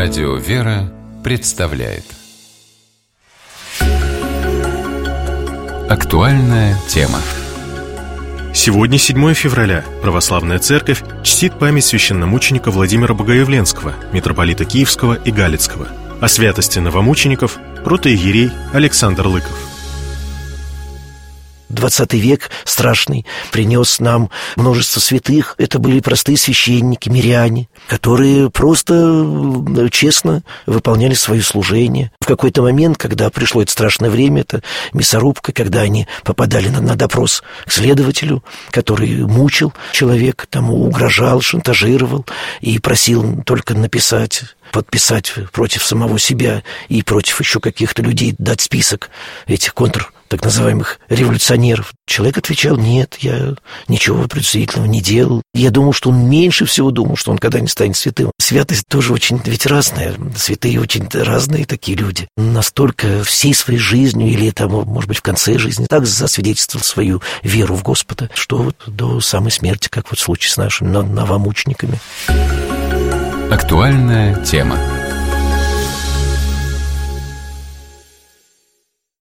Радио «Вера» представляет актуальная тема. Сегодня 7 февраля. Православная Церковь чтит память священномученика Владимира Богоявленского, митрополита Киевского и Галицкого. О святости новомучеников протоиерей Александр Лыков. 20 век страшный принес нам множество святых. Это были простые священники, миряне, которые просто честно выполняли свое служение. В какой-то момент, когда пришло это страшное время, это мясорубка, когда они попадали на допрос к следователю, который мучил человека, тому угрожал, шантажировал и просил только подписать против самого себя и против еще каких-то людей, дать список этих так называемых революционеров. Человек отвечал: нет, я ничего предусудительного не делал. Я думал, что он меньше всего думал, что он когда-нибудь станет святым. Святость тоже очень ведь разная. Святые очень разные такие люди. Настолько всей своей жизнью, или там, может быть, в конце жизни, так засвидетельствовал свою веру в Господа, что вот до самой смерти, как вот в случае с нашими новомучениками. Актуальная тема.